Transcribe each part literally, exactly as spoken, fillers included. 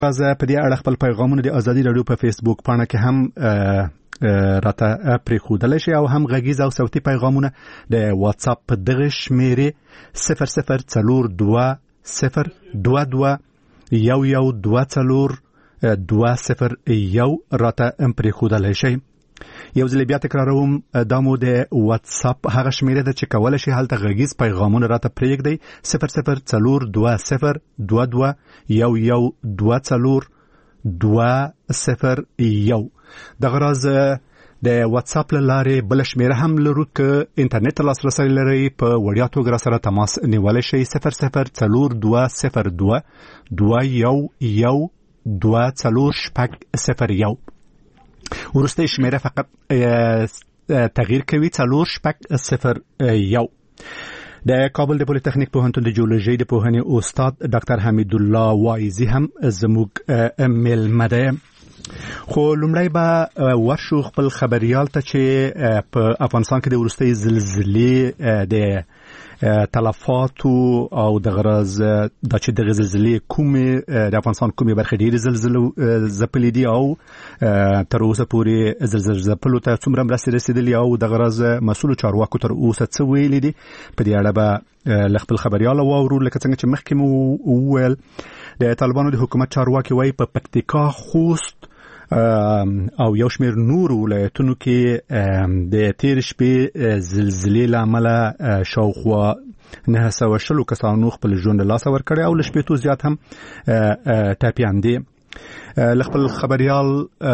راځه په دې اړه خپل پیغامونه د ازادي رادیو په فیسبوک پاڼه کې هم راته پرې ښودلی شي او هم غږیز او صوتي پیغامونه د واتس اپ په دغه شمیرې صفر صفر څلور دوه صفر دوه دوه یو یو دوه څلور دوه صفر یو راته پرې ښودلی شي. یو ځل بیا تکراروم، دا مو د واتس اپ هغه شمیره ده چې کولای شي هلته غږیز پیغامونه راته پرېږدئ صفر صفر څلور دوه صفر دوه دوه یو یو دوه څلور دوه صفر یو. دغه راز د واتس اپ له لارې بل شمیره هم لرو که انټرنیټ ته لاسرسی لرئ په وړیا توګه راسره تماس نیولی شئ صفر صفر څلور دوه صفر دوه دوه یو یو دوه څلور شپږ صفر یو. ورسته شمیره فقط تغییر کوي څلور شپږ صفر یو. د کابل د پولیټیکنیک پوهنتون د جیولوژي د پوهنې استاد ډاکټر حمید الله وایزي هم زموږ میلمه دی. خو لومړی به ورشو خپل خبریال ته چې په افغانستان کې د وروستۍ زلزلې د تلفاتو او د غرض د چې د زلزلې کومې د افغانستان کومې برخې ډېرې زلزلې ځپلې دي او تر اوسه پورې زلزلې ځپلو ته څومره مرستې رسېدلې او د غرض مسؤلو چارواکو تر اوسه څه ویلي دي. په دې اړه به له خپل خبریال واورو. لکه څنګه چې مخکې مو وویل د طالبانو د حکومت چارواکي وایي په پکتیکا، خوست او یو شمیر نور ولایتونو کې د تیر شپې زلزلې له امله شاوخوا نه سوه شلو کسانو خپل ژوند له لاسه ورکړی او له شپېتو زیات هم ټپیان دي. له خپل خبریال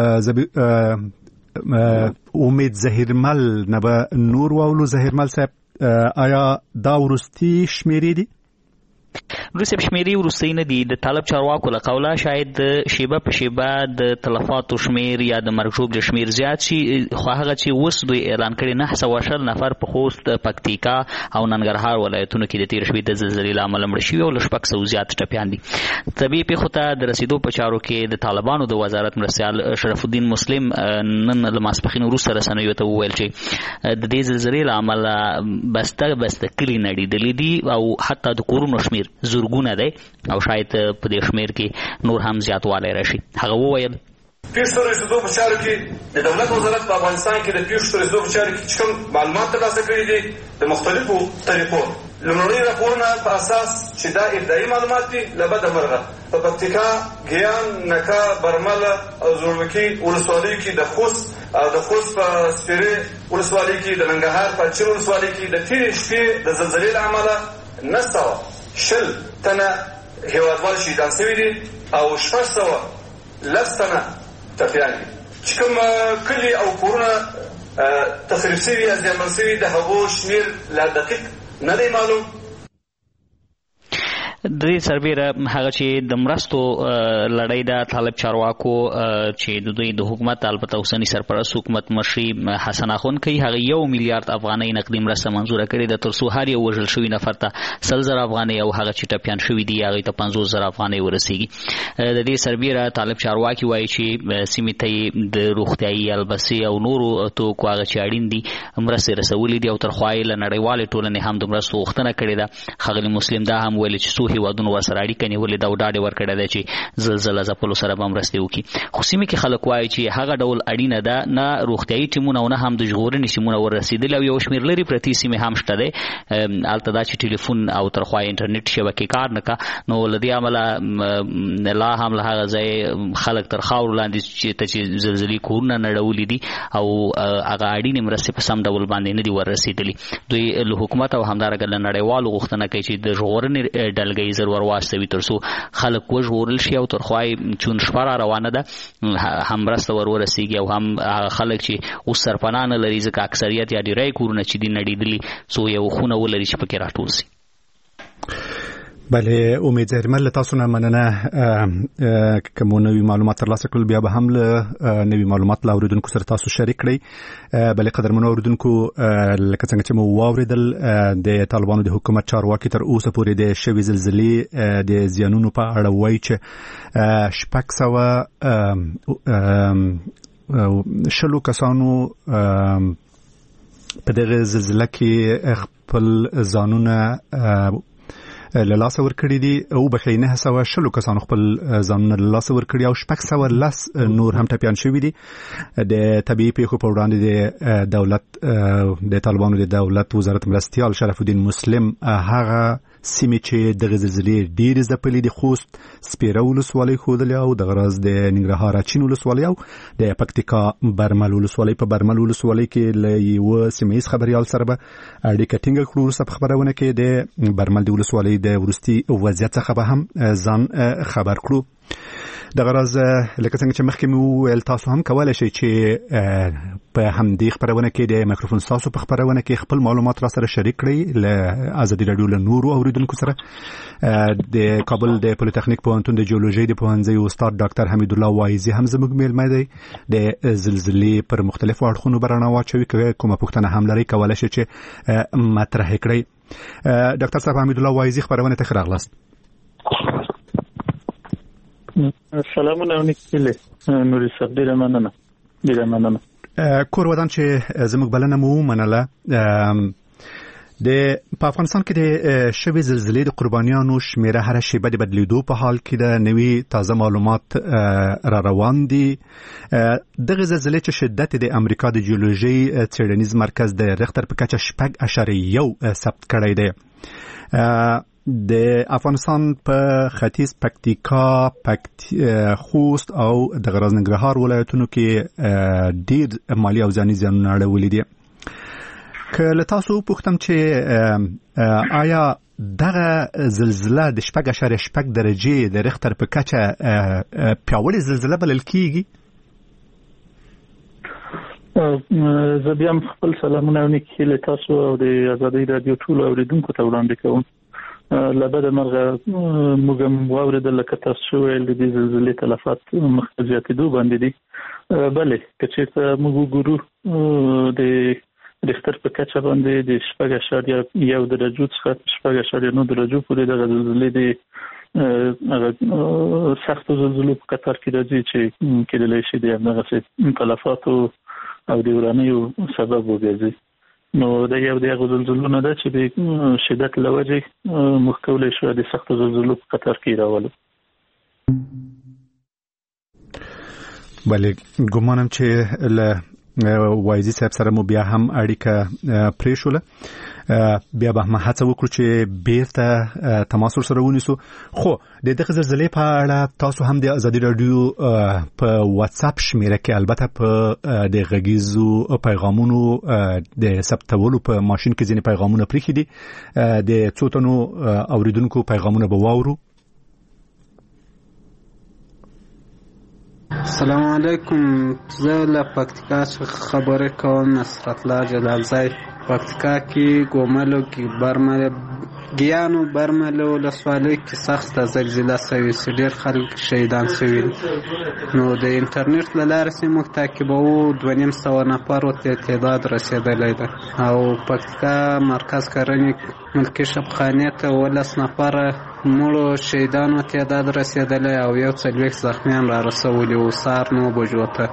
امید ظهیرمل نه به نور واولو. ظهیرمل صاحب، آیا دا وروستي شمیرې دي؟ روسي شمیرې وروستۍ نه دي. د طالب چارواکو له قوله شاید شیبه په شیبه د تلفاتو شمیر یا د مرګ ژوبل شمیر زیات شي، خو هغه چې اوس دوی اعلان کړي نه سوه شل نفر په خوست، پکتیکا او ننګرهار ولایتونو کې د تیر شپې د زلزلې له امله مړه شوي او له شپږ سوه زیات ټپیان دي. طبیعي پیښو ته د رسیدو په چارو کې د طالبانو د وزارت مرستیال شرف الدین مسلم نن له ماسپښین وروسته رسنیو ته وویل چې د دې زلزلې له امله بسته بسته کلي نړېدلي دي او حتی د کورونو شمیر زرګونه دی او شاید په دې شمیر کې نور هم زیاتوالی راشي. هغه وویل پیښو ته رسیدو په چارو کې د دولت وزارت په افغانستان کې د پیښو ته رسیدو په چارو کې چې کوم معلومات ترلاسه کړي دي د مختلفو طریقو لومړني راپورونه په اساس چې دا ابتدایي معلومات دي له بده مرغه په پکتیکا، ګیان، نکا، برمله او زورمکي ولسوالیو کې د خوست او د خوست په سپیرې ولسوالۍ کې د ننګرهار په چیر ولسوالۍ کې د تېرې شپې د زلزلې له امله نه سوه شل تنه هیوادوال شهیدان شوي دي او شپږ سوه لس تنه ټپیان دي. چې کوم کلي او کورونه تخریب شوي یا زیانمن شوي د هغو شمېر لا دقیق نه دی معلوم. د دې سربیره هغه چې د مرستو لړۍ ده، طالب چارواکو چې د دوی د حکومت البته اوسني سرپرست حکومت مشري حسن اخوند کوي هغه یو میلیارډ افغانۍ نقدي مرسته منظوره کړې ده تر څو هر یو وژل شوي نفر ته سل زره افغانۍ او هغه چې ټپیان شوي دي هغوی ته پنځوس زره افغانۍ ورسیږي. د دې سربیره طالب چارواکي وایي چې سیمې ته یې د روغتیایي البسې او نورو توکو هغه چې اړین دي مرستې رسولې دي او تر خوا یې له نړیوالې ټولنې هم د مرستو غوښتنه کړې ده. ښاغلي مسلم دا هم ویلي چې څو هیوادونو ورسره اړیکه نیولې ده او ډاډ یې ورکړی دی چې زلزله ځپلو سره به مرستې وکړي. خو سیمې کې خلک وایي چې هغه ډول اړینه ده نه روغتیایي ټیمونه او نه هم د ژغورنې ټیمونه ورسېدلي او یو شمېر لرې پرتې سیمې هم شته دی. هلته دا چې ټلیفون او تر خوا انټرنیټ شبکې کار نه کا نو له دې امله لا هم له هغه ځای خلک تر خاورو لاندې چې ته چې زلزلې کورونه نړولي دي او هغه اړینې مرستې په سم ډول باندې نه دي ورسېدلي. دوی له حکومت او همدارنګه له نړیوالو غوښتنه کوي چې د ژغورنې ډلګۍ زر ور واستوي تر څو خلک وژغورل شي او تر خوا یې چون شپه را روانه ده هم مرسته ور ورسېږي او هم هغه خلک چې اوس سرپناه نه لري ځکه اکثریت یا ډېری کورونه چې دي نړېدلي څو یو خونه ولري چې پکې راټول شي. بله، امید ظهیرمل له تاسو نه مننه. که مو نوي معلومات ترلاسه کړل بیا به هم له نوي معلومات له اورېدونکو سره تاسو شریک کړئ. بلې قدرمنو اورېدونکو، لکه څنګه چې مو واورېدل د طالبانو د حکومت چارواکي تر اوسه پورې د شوې زلزلې د زیانونو په اړه وایي چې شپږ سوه شلو کسانو په دغه زلزله کې خپل ځانونه له لاسه ورکړي دي او بخښي نه سوه شلو کسانو خپل ځانونه له لاسه ورکړي او شپږ سوه لس نور هم ټپیان شوي دي. د طبیعي پیښو په وړاندې د دولت د طالبانو د دولت وزارت مرستیال شرف الدین مسلم هغه سیمې چې د زلزلې ډېرې ځپلې دي خوست سپیره ولسوالۍ ښودلې او دغه راز د ننګرهار اچین ولسوالۍ او د پکتیکا برمل ولسوالۍ. په برمل ولسوالۍ کې له یوه سیمه ییز خبریال سره به اړیکه ټینګه کړو. وروسته په خبرونه کې د برمل د ولسوالۍ د وروستي وضعیت څخه به هم ځان خبر کړو. دغه راز لکه څنګه چې مخکې مې وویل تاسو هم کولی شئ چې په همدې خبرونه کې د مایکروفون ستاسو په خبرونه کې خپل معلومات را سره شریک کړئ له ازادي راډیو له نورو اوریدونکو سره. د کابل د پولیټیکنیک پوهنتون د جیولوژي د پوهنځي استاد ډاکټر حمید الله وایزي هم زموږ میلمه دی. د زلزلې پر مختلفو اړخونو به رڼا واچوي. که کومه پوښتنه هم لرئ کولی شئ چې مطرح کړئ. ډاکټر صاحب حمید الله وایزي خبرونه ته ښه راغلاست. سلامونه ونکله نوري صاحب ډیره مننه ډیره مننه. کور ودان چې زموږ بلنه مو منله. د په افغانستان کې د شوې زلزلې د قربانیانو شمیره هر شیبه د بدلیدو په حال کې د نوي تازه معلومات را روان دي. دغه زلزلې چې شدت د امریکا د جیولوژي څېړنیز مرکز د ریختر په کچه شپږ اعشاریه یو ثبت کړی دی. د افغانستان په ختیځ پکتیکا پکتی خوست او د غراز ننګرهار ولایتونو کې ډیر مالی او ځاني زیانونه اړولي دي. که له تاسو پوښتم چې آیا دغه زلزله د شپږ اعشاریه شپږ درجې د ریختر په کچه پیاوړې زلزله بلل کیږي؟ زه بیا هم خپل سلامونه ونکړي له تاسو او د ازادي راډیو ټولو اوریدونکو ته وړاندې کوم. لبد مرغه موږ هم واوریدل لکه تاسو ویل د دې زلزلې تلفات مخ په زیاتېدو باندې دي. بلې که چېرته موږ وګورو د ریختر په کچه باندې د شپږ اعشاریه یو درجو څخه شپږ اعشاریه نهه درجو پورې د زلزلې د سختو زلزلو په قطار کې راځي چې کېدلی شي د همدغسې تلفاتو او د ورانیو سبب وګرځي. نو د یو د هغو زلزلو نه ده چې د شدت له وجې موږ کولی شو د سختو زلزلو په قطار کې راولو. بلې ګمانم چې له وایزي صاحب سره مو بیا هم اړیکه پرېښوله. بیا به هم هڅه وکړو چې بیرته تماس ورسره ونیسو. خو د دغه زلزلې په اړه تاسو هم د ازادي راډیو په واتساپ شمیره کې البته په د غږیزو پیغامونو د ثبتولو په ماشین کې ځینې پیغامونه پرېښي دي. د څو تنو اوریدونکو پیغامونه به واورو. السلام علیکم. زه له پکتیکا څخه خبرې کوم. نصرت الله جلالزی پکتیکا کې ګوملو کې برمل ګیانو برمل ولسوالۍ کې سخته زلزله شوې چې ډېر خلک شهیدان شوي. نو د انټرنیټ له لارې چې موږ تعقیبوو دوه نیم سوه نفرو ته تعداد رسېدلی ده او پکتیکا مرکز کرنې ملکي شفخانې ته اوولس نفره مړو شهیدانو تعداد رسېدلی او یو څلوېښت زخمیان را رسولي وو سهار نو بجو ته.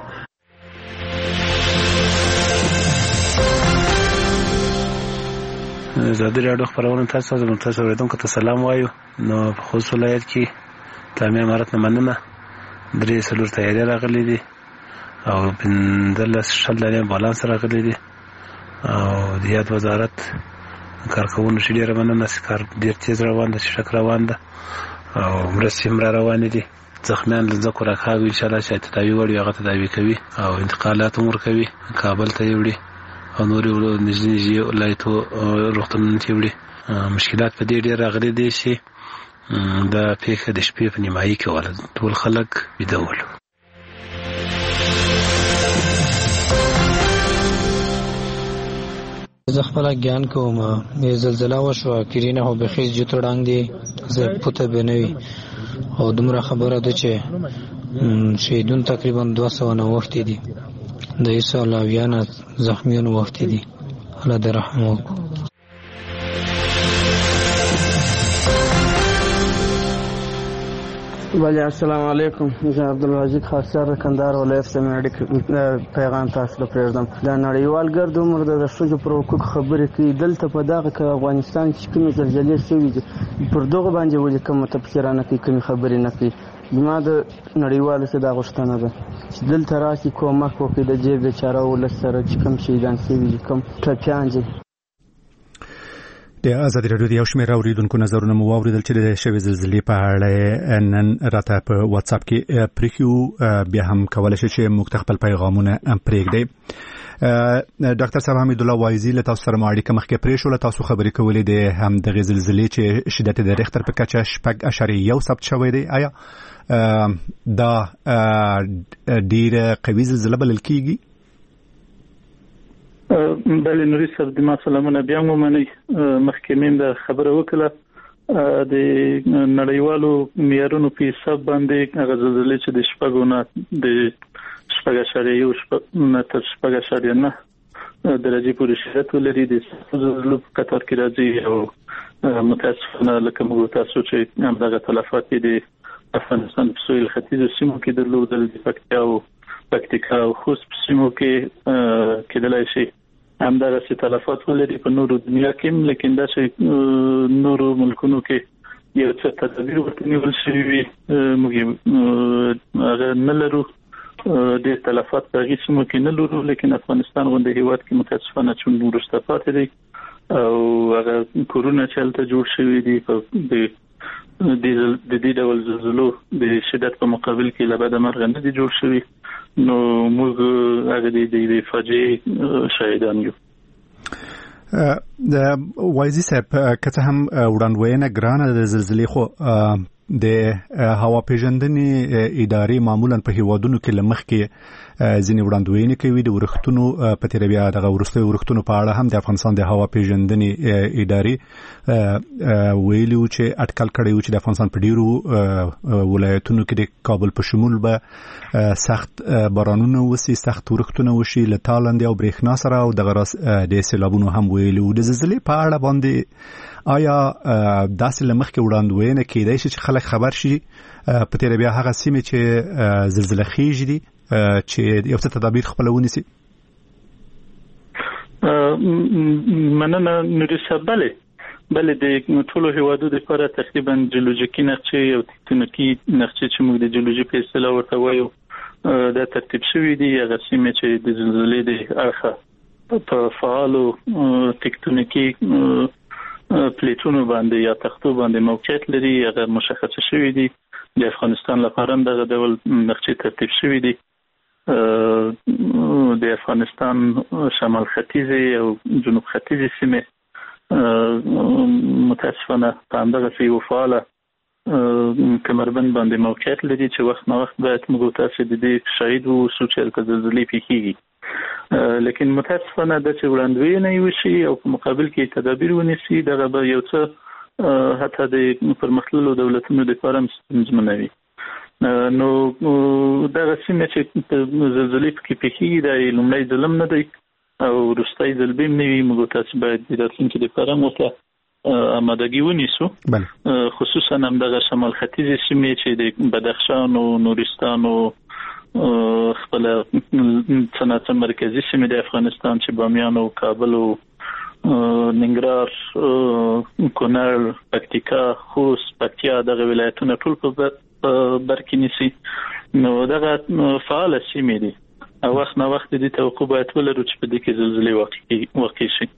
ازادي راډیو خپرونه تاسو زموږ تاسو اوریدونکو ته سلام وایو. نو په خوست ولایت کې اسلامي امارت نه مننه درې څلور تیارې راغلي دي او پنځلس شل دانې بالانس راغلي دي او د یاد وزارت کارکوونکو چې ډېره مننه چې کار ډېر تېز روان ده، چټک روان ده او مرستې هم را روانې دي. زخمیان له ځکو راکاږي انشاءالله چې تداوي وړ وي هغه تداوي کوي او انتقالات هم ورکوي، کابل ته یې وړي او نورې نږدې نږدې ولایتو روغتونونو ته یې وړي. مشکلات په دې ډېر راغلي دي چې دا پیښه د شپې په نیمایي کې وله ټول خلک ویده ول. زه خپله ګیان کوم. زلزله وشوه کرینه خو بخیز جوتو ډنګ دی زه پوته به نه وي او دومره خبره ده چې شهیدون تقریبا دوه سوه نوښتې دي، د یو سوه اویا نه زخمیان وښتې دي. الله دې رحم وکړو. بله السلام علیکم. زه عبدالواجد خاصر کندهار ولایت سمیاړي پیغام تاسو ته پرېږدم. دا نړیوال ګرد عمر د ښځو پر حقوق خبرې کوي. دلته په دغه افغانستان چې کومې زلزلې شوي دي پر دغه باندې ولې کومه تبصره نه کوي، کومې خبرې نه کوي. زما د نړیوالو څخه دا غوښتنه ده چې دلته راشي کومک وکړي د دې بیچاره ولس سره چې کوم شهیدان شوي دي، کوم ټپیان دي. د ازادي راډیو د یو شمېر اوریدونکو نظرونه مو واوریدل چې د شوې زلزلې په اړه نن راته په واتس اپ کې پریکیو. بیا هم کولای شئ چې موږ ته خپل پیغامونه پرېږدئ. ډاکټر صاحب حمید الله وایزي له تاسو سره اړیکه مخکې پرې شو، له تاسو خبرې کولې د هم دغه زلزلې چې شدت د ریختر په کچه شپږ اعشاریه یو ثبت شوی دی. آیا دا ډیره قوي زلزله بلل کیږي؟ بله نوري صاحب د ما سلامونه بیا مو منئ. محکمین د خبره وکړه د نړیوالو معیارونو په حساب باندې هغه زلزلې چې د شپږو نه د شپږ اعشاریه یو نه تر شپږ اعشاریه نه درجې پورې شدت ولري د زلزلو په قطار کې راځي. او متاسفانه لکه موږ تاسو چې همدغه تلفات د افغانستان په سویل ختیځو سیمو کې درلودل، د پکتیا او پکتیکا او خوست په سیمو کې کېدلای شي همدغه څه تلفات ولري په نورو دنیا کې، لیکن دا چې نورو ملکونو کې یو څه تدابیر ورته نیول شوي وي موږ هغه نه لرو. د تلفات په هغې سیمو کې نه لرو، لیکن افغانستان غوندې هېواد کې متاسفانه چې وروسته پاتې دی او هغه کورونه چې هلته جوړ شوي دي د د دې ډول زلزلو د شدت په مقابل کې له بده مرغه نه دي جوړ شوي. نو موږ هغه د دې فاجعې شاهدان یو. د وایزي صاحب که څه هم وړاندوینه ګرانه د زلزلې، خو د هوا پیژندنې ادارې معمولا په هیوادونو کې لمخ کې ځینې وړاندوینې کوي. د ورښتونو په تیر بیا دغه وروستي ورښتونو په اړه هم د افغانستان د هوا پیژندنې ادارې ویلي و چې اټکل کړی و چې د افغانستان په ډیرو ولایتونو کې د کابل په شمول به سخت بارانونه وشي، سخت ورښتونه وشي له تالندې او برېښنا سره، او دغه راس د سیلابونو هم ویلي و. د زلزلې په اړه باندې آیا داسې لمخ کې وړاندوینه کېدای شي چې خلک خبر شي په تیر بیا هغه سیمې چې زلزله خیږي دي چې یو څه تدابیر خپل ونیسي؟ مننه نوري صاحب. بله بله د ټولو هیوادو لپاره تقریبا جیولوژیکي نقشې او تکتونیکي نقشې چې موږ د جیولوژي په اصطلاح ورته وایو دا ترتیب شوي دي. هغه سیمې چې د زلزلې د اړخه په فعالو تکتونیکي پلیټونو باندې یا تختو باندې موقعیت لري هغه مشخص شوي دي. د افغانستان لپاره هم دغه ډول نقشې ترتیب شوي دي. د افغانستان شمال ختیځې او جنوب ختیځې سیمې متاسفانه په همدغه یو فعاله کمربند باندې موقعیت لري چې وخت نه وخت باید موږ تاسو د دې شاهد وو چې هلته زلزلې پیښیږي. لیکن متاسفانه د چې وړاندوینه وشي او په مقابل کې تدابیر ونیسي دغه به یو څه حتی د پرمختللو دولتونو لپاره ستونزمنه وي. نو دغه سیمې چې زلزلې پکې پیښیږي دا لومړی ځل نه دی او وروستی ځل به هم نه وي. موږ تاسو باید د راتلونکي لپاره ورته آمادګي ونیسو، خصوصا همدغه شمال ختیځې سیمې چې د بدخشان او نورستان او خپل صنعت مرکزی سیمې د افغانستان چې بامیان او کابل او ننګرهار، کونړ، پکتیکا، خوست، پکتیا دغه ولایتونه ټول په بر کې نیسي. نو دغه فعاله سیمې دي او وخت نه وخت دې توقع باید ولرو چې په دې کې زلزلې واقع شي.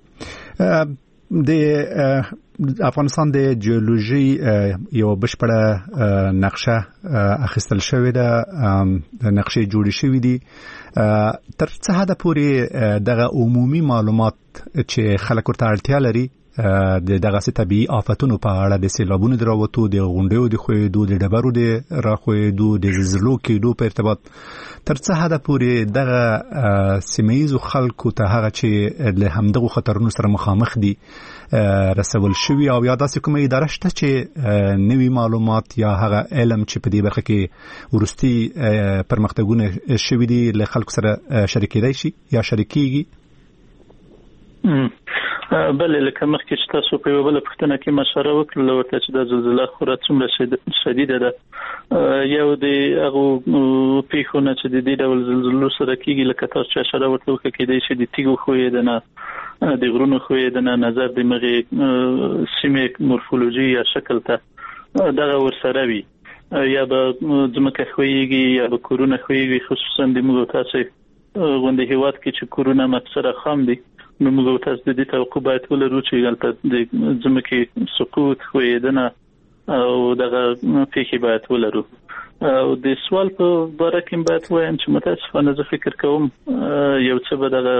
د افغانستان د جیولوژي یو بشپړه نقشه اخیستل شوې ده، نقشې جوړې شوې دي. تر څه حده پورې دغه عمومي معلومات چې خلک ورته اړتیا لري د دغه طبيعي آفتونو په اړه د سیلابونو د راوتو، د غونډیو د خوېدو، د ډبرو د راخوېدو، د زلزلو کېدو په ارتباط تر څه حده پورې دغه سیمه‌ییزو خلکو ته هغه چې له همدغو خطرونو سره مخامخ دي رسول شوي، او یا داسې کومه اداره شته چې نوي معلومات یا هغه علم چې په دې برخه کې وروستي پرمختګونه شوي دي له خلکو سره شریکېدای شي یا شریکېږي؟ بله لکه مخکې چې تاسو په یو بل پښتنه کې مشوره وکړه ورته چې د زلزلہ خورا څومره شدیده ده یو د هغه پیښونه چې د دې ډول زلزلو سره کېږي لکه تاسو چې اشاره ورته وکړه کېدای شي د تیږو خویدنه د غرونو خویدنه نظر د مغې سیمې مورفولوژي یا شکل ته دغه ورسره وي یا به ځمکه خویږي یا به کورونه خویږي خصوصا د موږ تاسو غونډه هیواد کې چې کورونه مکسره خام دي نو موږ تاسو د دې توقع باید ولرو چې غلطه د ځمکې سقوط خویدنه او دغه پیښې باید ولرو او د سوال په باره کې باید وایم چې متاسفانه زه فکر کوم یو څه به دغه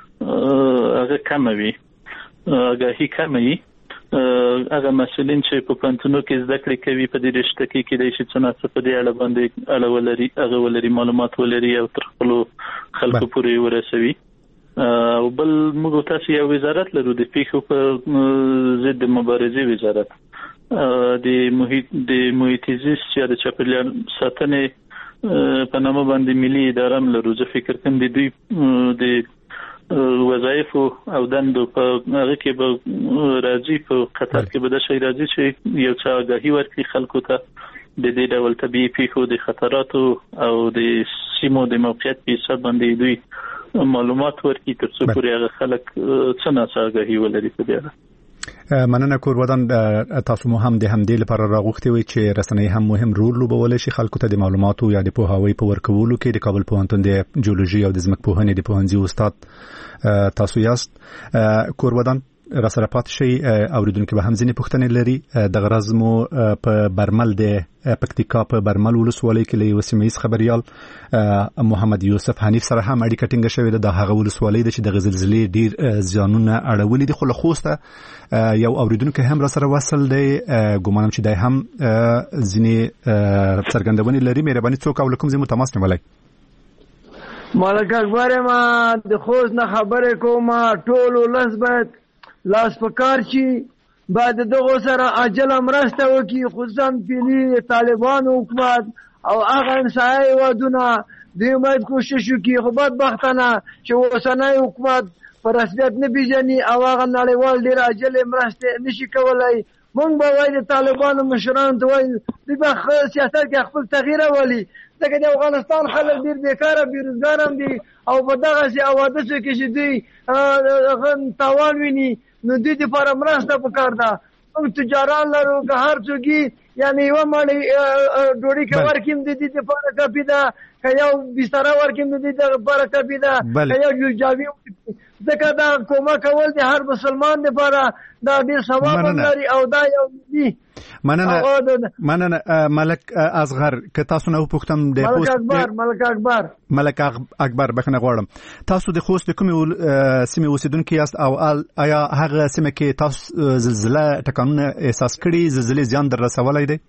هغه کم وي هغه کم وي هغه مسؤلین چې په پانتونو کې زده کړې کوي په دې رشته کې کې د شي څنګه په دې اړه باندې اړه ولري هغه ولري معلومات ولري او تر خپل خلکو پورې ورسوي او بل موږ تاسو یو وزارت لرو د پیښو په ضد مبارزې وزارت د محیط د محیط زیست یا د چاپیریال ساتنې په نامه باندې ملي اداره لرو زه فکر کوم د دوی د وظایف او دندو په هغه کې به راځي په قطر کې به د شي راځي چې یو څه آگاهي ورکړي خلکو ته د دې ډول طبيعي پیښو د خطراتو او د سیمو د موقعیت په حساب باندې دوی معلومات ورکړي تر څو پورې هغه خلک څنګه آگاهي ولري په دې اړه. مننه کور ودان تاسو مو هم د همدې لپاره راغوښتي وي چې رسنۍ هم مهم رول لوبولی شي خلکو ته د معلوماتو یا د پوهاوی په ورکولو کې. د کابل پوهنتون د جیولوژي او د ځمکپوهنې د پوهنځي استاد تاسو یاست. کور ودان را سره پات شي اوریدونکو به هم ځینې پوښتنې لري. د غرض مو په برمل د پکتیکا په برمل ولسوالۍ کې له وسیمیز خبريال محمد یوسف حنیف سره هم اړیکه ټینګه شوې ده. د هغه ولسوالۍ د چې د غزلزلې ډیر زیانونه اړولې دي خو له خوسته یو اوریدونکو هم را سره وصل دی ګومانم چې دای هم ځینې څرګندونې لري. مهرباني څوک او کوم ځای متماس نیولای مالک اکبر ما د خوست نه خبره کوم ټول ولس باید لاس پکار شي بعد دغه سره عاجل مرسته وکي خصوصا پیلي طالبان حکومت او هغه انساني ودونه دوی باید کوشش وکي خو بدبختانه چې وسنۍ حکومت پر رسمیت نه پیژني او هغه نړیوال ډیر عاجل مرسته نشي کولای. مونږ به وایي د طالبانو مشران ته وایي دوی به سیاست کې خپل تغییر ولي ځکه د افغانستان خلک ډیر بیکاره بیروزګار هم دي او په دغه سي اوادسو کې چې دوی غن تاوان ویني نو دوی لپاره مرسته پکار ده. موږ تجاران لرو که هر څوک یعنی یو مړی ډوډۍ کې ورکیم د دې لپاره کافي ده که یو بستر ورکیم د دې لپاره کافي ده که یو جوجاوي ځکه دا کومه کول د هر مسلمان لپاره دا ډیر ثواب لري او دا یو دي. مننه مننه ملک اصغر که تاسو نه پوښتم د ملک اکبر ملک اکبر ملک اکبر بخنه غواړم تاسو د خوست د کومې سیمې اوسیدونکو یاست او آیا هغه سیمه کې تاسو زلزلہ ټکانونه احساس کړي زلزلې زیان در رسولای دی؟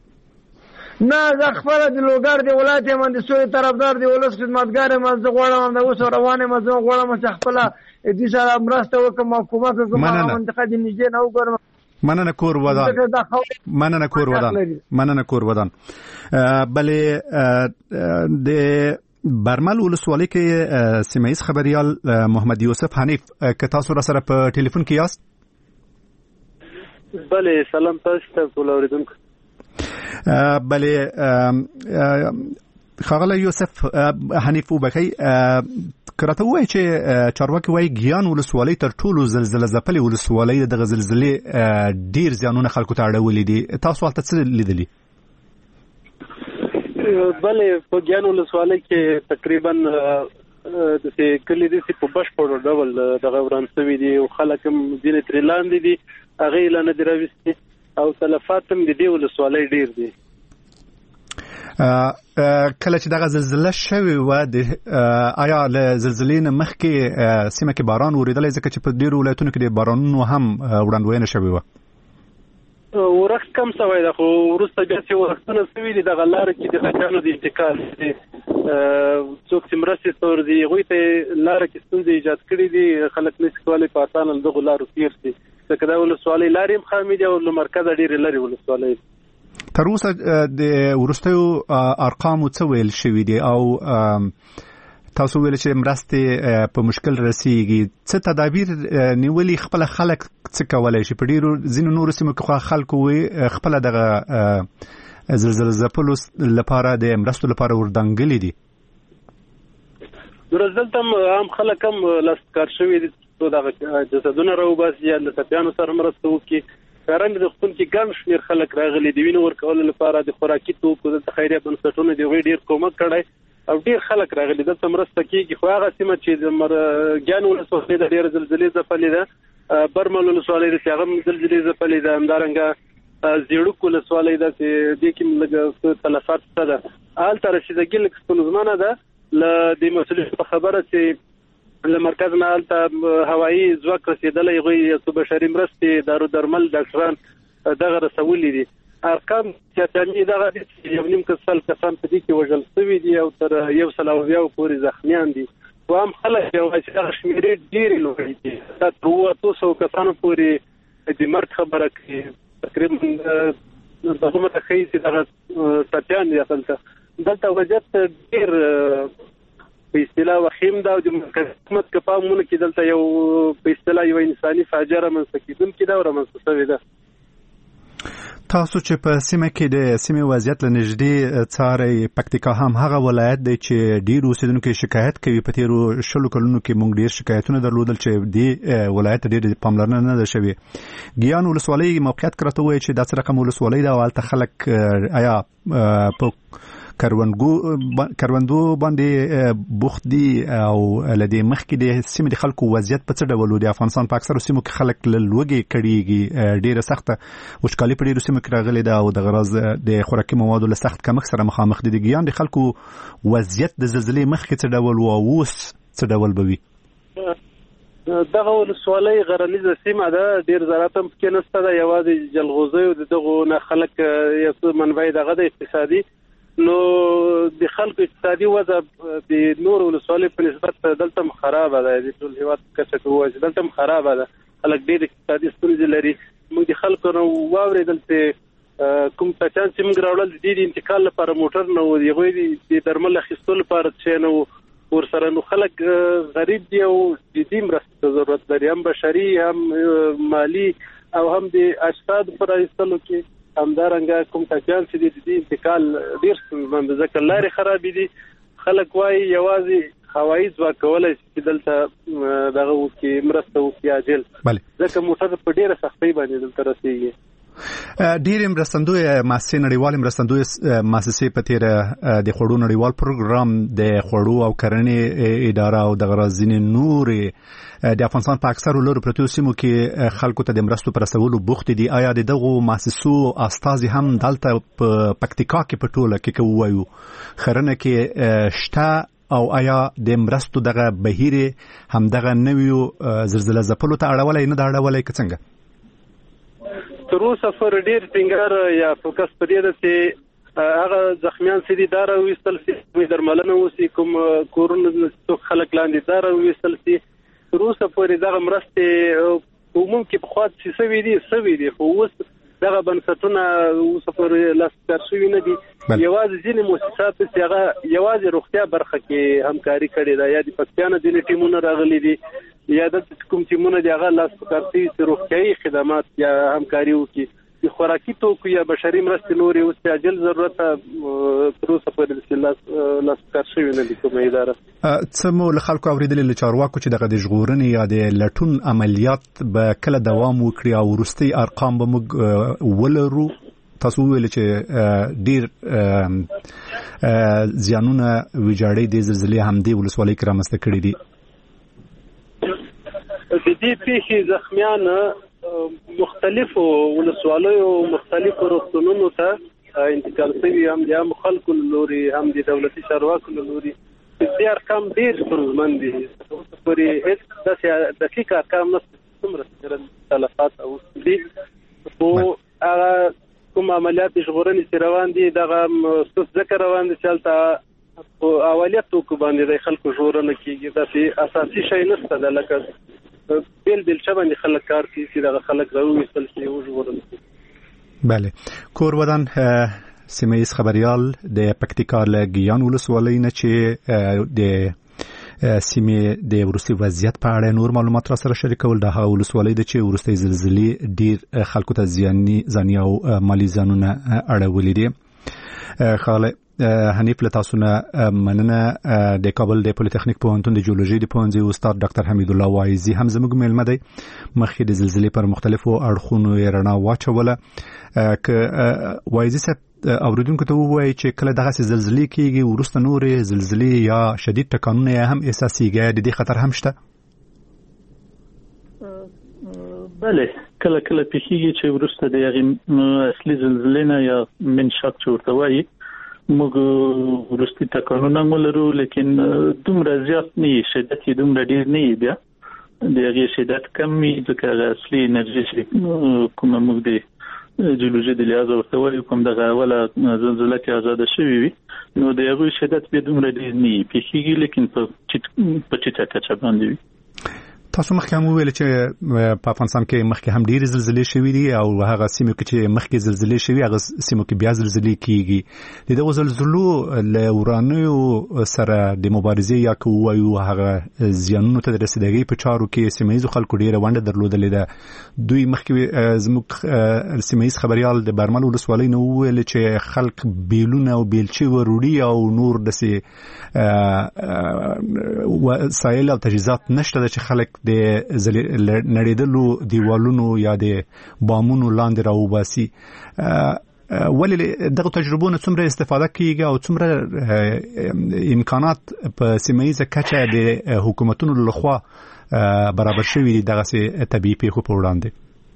نه زه خپل د لوګر د ولایت یم د سوري طرفدار دی ولس خدمتګار یم زه غواړم د اوس روانه مزه غواړم چې خپل دې سره مرسته وکم حکومت کوم منطقه د نږدې نه وګورم. مننه کور ودان مننه کور ودان مننه کور ودان بلې د برمل ولسوالۍ کې سیمایز خبريال محمد یوسف حنیف که تاسو را سره په ټلیفون کې یاست؟ بله سلام تاسو ته ټول اوریدونکو. بله خاغله یوسف حنیف وبخی کراته وای چې چارواکي وای ګیان ولسوالۍ تر ټولو زلزلہ ځپلې ولسوالۍ د زلزلې ډیر زیانونه خلکو ته اړولې دي تاسو ولته څه لیدلي؟ بله په ګیان ولسوالۍ کې تقریبا د کلی د په بشپړ ډول د غوران سوي دي او خلک هم ځینې تر لاندې دي هغه اعلان دی راوستي او تلفات هم د دې ولسوالۍ ډیر دي. کله چې دغه زلزلہ شوی و د آیا له زلزلې نه مخکې سیمه کې باران وریدلی ځکه چې په ډیرو ولایتونو کې د بارانونو هم وړاندوینه شوې وه؟ ورښت کم شوی ده خو وروسته بیا چې ورښتونه شوي دي دغه لاره کې د غچانو د انتقال دي څوک چې مرستې ته ورځي هغوی ته لاره کې ستونزې ایجاد کړي دي خلک نشي کولی په اسانه له دغو لارو تېر شي ځکه دا ولسوالۍ لارې هم خامې دي او له مرکزه ډېرې لرې ولسوالۍ. تر اوسه د وروستیو ارقامو څه ویل شوي دي او تاسو ویل چې مرستې په مشکل رسیږي، څه تدابیر نیولې خپل خلک څه کولای شي؟ په ډیرو ځینو نورو سیمو کې خلکو وي خپل دغه زلزلې ځپلو لپاره د مرستو لپاره وردانګلي دي. دلته هم خلک هم لاس کار شوي دي څو دغه جسدونه راوباسي یا له ټپیانو سره مرسته وکړي. کارنګ د خپل کې ګڼ شمېر خلک راغلي دي وینې ورکولو لپاره، د خوراکي توکو د خیریه بنسټونو د غوي ډیر کومک کړی او ډیر خلک راغلي دلته مرسته کیږي. خو هغه سیمه چې د مرګان ولسوالۍ د ډیر زلزلې ځپلې ده، برمل ولسوالۍ د هغه زلزلې ځپلې ده، همدارنګه زیړوک ولسوالۍ د دې کې لږ تلفات شته ده. هلته رسیدګي لږ ستونزمنه ده ل د مسؤلیت په خبره چې له مرکز نه هلته هوایي ځواک رسیدلی غوي څو بشري مرستې دارو درمل ډاکټران دغه رسولي دي. ارقام چې دغه یو نیم کسل کسان په دې کې وژل شوي دي او تر یو سل او یو پورې زخمیان دي. خو هم خلک یو چې دغه شمېرې ډېرې لوړې دي، دا تر اووه اتو سوو کسانو پورې د مرګ خبره کوي. تقریبا دغه ته ښیي چې دغه ټپیان دي. دلته دلته وضعیت ډېر په اصطلاح وخیم ده او د حکومت که پامونه کې دلته یو په اصطلاح یو انساني فاجعه رامنځته کېدونکې ده او رامنځته شوې ده. تاسو چې په سیمه کې د سیمې وضعیت له نږدې څارئ، پکتیکا هم هغه ولایت دی چې ډېر اوسېدونکي شکایت کوي. په تېرو شلو کلونو کې موږ ډېر شکایتونه درلودل چې دې ولایت ډېر پاملرنه نه ده شوې. ګیان ولسوالۍ موقعیت که راته ووایي چې دا څه رقم ولسوالۍ ده او هلته خلک آیا په کروندو باندې بوخت دي او لدې مخکې د سیمې د خلکو وضعیت په څه ډول و؟ د افغانستان په اکثرو سیمو کې خلک له لوږې کړېږي، ډېره سخته وچکالي په ډېرو سیمو کې راغلې ده او د غراض د خوراکي موادو له سخت کمښت سره مخامخ دي. د ګیان د خلکو وضعیت د زلزلې مخکې څه ډول و او اوس څه ډول به وي؟ دغه ولسوالۍ غرنیزه سیمه ده، ډېر زراعت هم پکې نشته ده، یوازې جلغوزیو د دغو نه خلک یو څه منبع دغه د اقتصادي نو د خلکو اقتصادي وضع د نور ولسوالۍ په نسبت دلته هم خرابه ده. د ټول هېواد کچه کې ووایي دلته هم خرابه ده، خلک ډېر اقتصادي ستونزې لري. موږ د خلکو نه واورېدل چې کوم ټچان چې موږ راوړل د دې د انتقال لپاره موټر نه و، د هغوی د درمل اخیستلو لپاره څه نه و ورسره. نو خلک غریب دي او جدي مرستې ته ضرورت لري، هم بشري هم مالي او هم د اجسادو په راایستلو کې. همدارنګه کوم ټپیان چې د دې انتقال ډېر ستونزمن ده ځکه لارې خرابې دي. خلک وایي یوازې هوایي ځواک کولی شي چې دلته دغه وکړي مرسته وکړي عاجل، ځکه موټر په ډېره سختۍ باندې دلته رسېږي. ډېرې مرستندوی مؤسسې نړیوالې مرستندوی مؤسسې په تېره د خوړو نړیوال پروګرام د خوړو او کرنې اداره او دغه راز ځینې نورې د افغانستان په اکثرو لرو پرتو سیمو کې خلکو ته د مرستو په رسولو بوختې دي. آیا د دغو مؤسسو استازي هم دلته په پکتیکا کې په ټوله کې که ووایو خرنه کې شته او آیا د مرستو دغه بهیر هم دغه نویو زلزله ځپلو ته اړولی نه ده اړولی که څنګه؟ تر اوسه پر ډېر ټینګار یا فوکس په دې ده چې هغه زخمیان چې دي دا راویستل شي، درملنه وشي، کوم کورونه څوک خلک لاندې دا راویستل شي. تر اوسه پورې دغه مرستې عموم کې پخوا چې سوي دي سوي دي، خو اوس دغه بنسټونه اوسه پورې لاسکار شوي نه دي. یوازې ځینې مؤسسات چې هغه یوازې روغتیا برخه کې همکاري کړې ده، یا د پکتیا نه ځینې ټیمونه راغلي دي، یا دلته کوم ټیمونه دي هغه لاسکار شوي چې روغتیایي خدمات یا همکاري وکړي. د خوراکي توکو یا بشري مرستې نورې اوس عاجل ضرورت تر اوسه پورې لاسکار شوي نه دي کومه اداره. څه مو له خلکو اورېدلي له چارواکو چې دغه د ژغورنې یا د لټون عملیات به کله دوام وکړي او وروستي ارقام به موږ ولرو؟ تاسو وویل چې ډېر زیانونه ویجاړۍ د زلزلې همدې ولسوالۍ کې رامنځته کړي دي. د دې پیښې زخمیان مختلفو ولسوالیو مختلفو روغتونونو ته انتقال شوي، هم د عامو خلکو له لوري هم د دولتي چارواکو له لوري. دې ارقام ډېر ستونزمن دي، اوسه پورې هېڅ داسې دقیق ارقام نشته څومره تلفات او دي. خو هغه کوم عملیات ژغورنې چې روان دي دغه ستونزې ځکه روان دي چې هلته په اولیت توکو باندې د خلکو ژغورنه کېږي. داسې اساسي شی نشته ده لکه بیل بیل چا باندې خلک کار کوي چې دغه خلک راوویستل شي وژغورل شي. بله. کور ودان سیمه ایز خبریال د پکتیکا له ګیان ولسوالۍ نه چې د سیمې د وروستي وضعیت په اړه نور معلومات را سره شریکول. د هغه ولسوالۍ د چې وروستي زلزلې ډیر خلکو ته زیاني زیاني او مالی زیانونه اړولي دي. خاله حنیف له تاسو نه مننه. د کابل د پولیټیکنیک پوهنتون د جیولوژي د پوهنځي استاد ډاکټر حمید الله وایزي هم زموږ مېلمه دی. مخکې د زلزلې پر مختلفو اړخونو یې رڼا واچوله. که وایزي صاحب اوریدونکو ته ووایي چې کله دغه زلزلې کېږي وروسته نورې زلزلې یا شدید ټکانونه یې هم احساسېږي، د دې خطر هم شته؟ بله، کله کله پیښیږي چې وروسته د هغې اصلي زلزلې نه یا من شاک چې ورته وایي موږ وروستي ټکانونه ولرو، لیکن دومره زیات نه وي، شدت یې دومره ډېر نه وي، بیا د هغې شدت کم وي، ځکه هغه اصلي انرژي چې کومه موږ د جیولوژي د لحاظه ورته وایو کوم دغه اوله زلزله کې ازاده شوې وي، نو د هغوی شدت بیا دومره ډېر نه وي، پیښیږي لیکن په ټیټه کچه باندې وي. تاسو مخکې هم وویل چې په افغانستان کې مخکې هم ډېرې زلزلې شوې دي او هغه سیمو کې چې مخکې زلزلې شوي هغه سیمو کې بیا زلزلې کېږي. د دغو زلزلو له ورانیو سره د مبارزې یا که ووایو هغه زیانونو ته د رسېدګۍ په چارو کې سیمه ییزو خلکو ډېره ونډه درلودلې ده. دوی مخکې زموږ سیمه ییز خبریال د برمل ولسوالۍ نه وویل چې خلک بیلونه او بیلچې وروړي او نور داسې وسایل او تجهیزات نشته ده چې خلک د نړیدلو دیوالونو یا د بامونو لاندې راوباسي. ولې دغه تجربو نه څومره استفاده کیږي او څومره امکانات په سیمه ییزه کچه د حکومتونو لخوا برابر شوي دي دغسې طبیعي پیښو په وړاندې؟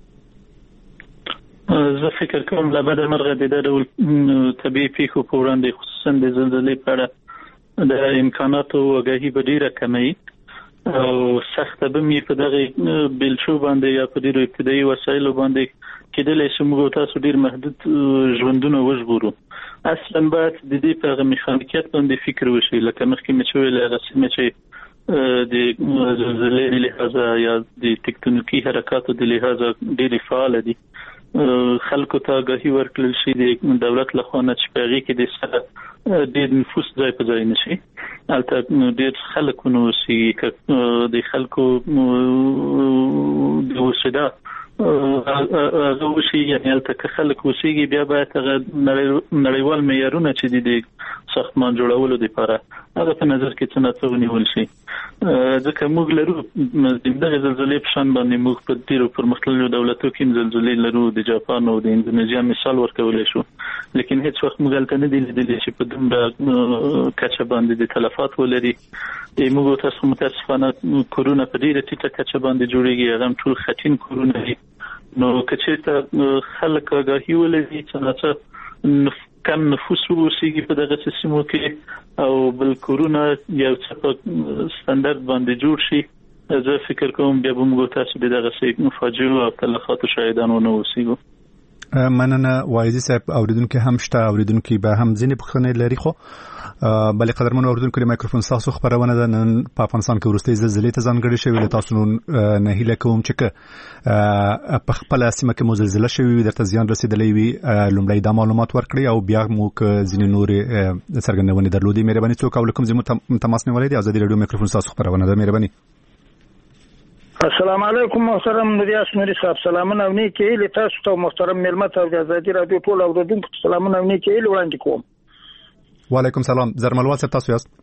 زه فکر کوم له بده مرغه د دې ډول طبیعي پیښو په وړاندې خصوصا د زلزلې په اړه د امکاناتو وګهي به ډېره کمه او سخته به مې په دغه بیلچو باندې یا په ډیرو ابتدایي وسایلو باندې کېدلی شي موږ تاسو ډیر محدود ژوندونه وژغورو. اصلا باید د دې په میخانیکیت باندې فکر وشي، لکه مخکې مې چې ویل هغه سیمې چې د زلزلې د لحاظه یا د تکتونیکي حرکاتو د لحاظه ډېرې فعاله دي، خلکو ته آګاهي ورکړل شي د دولت لخوا نه چې په هغې کې د سره ډېر نفوس ځای په ځای نشي، هلته ډېر خلک ونه اوسېږي، د خلکو د اوسېدا هغه وشي، یعنې هلته که خلک اوسېږي بیا باید هغه نړیوال معیارونه چې دي د ساختمان جوړولو دپاره هغه په نظر کې څه نه څه ونیول شي، ځکه موږ لرو دغه زلزلې په شان باندې موږ په ډېرو پرمختللو دولتو کې زلزلې لرو، د جاپان او د اندونیزیا مثال ورکولی شو، لیکن هیڅ وخت موږ هلته نه دي لیدلي چې په دومره کچه باندې د تلفات ولري. موږ تاسو متاسفانه کورونه په ډېره ټیټه کچه باندې جوړېږي، هغه هم ټول خټین کورونه دي، نو که چېرته خلک آګاهي ولري څه نه څه کم نفوس اوسېږي په دغه سیمو کې او بل کورونه یو څه په سټنډرډ باندې جوړ شي، زه فکر کوم بیا به موږ تاسو د دغسې فاجعو او تلفاتو شاهدان ونه اوسېږو. مننه وایزي صاحب. اوریدونکي هم شته، اوریدونکي به هم ځینې پوښتنې لري، خو بلې قدرمنو اوریدونکو د مایکروفون ستاسو خپرونه ده. نن په افغانستان کې وروستۍ زلزلې ته ځانګړې شوې ده. تاسو نه هیله کوم چې که په خپله سیمه کې مو زلزله شوې وي، درته زیان رسېدلی وي، لومړی دا معلومات ورکړئ او بیا مو که ځینې نورې څرګندونې درلودې مهرباني څوک او له کوم ځای مو تماس نیولی دی؟ ازادي راډیو مایکروفون ستاسو خپرونه ده، مهرباني. السلام علیکم محترم نوریاس نوري صاحب، سلامونه او نیکې هیلې تاسو ته محترم مېلمه ته د ازادي راډیو ټول اورېدونکو ته سلامونه او نیکې هیلې وړاندې کوم. وعلیکم سلام. زرملوال صاحب تاسو یاست؟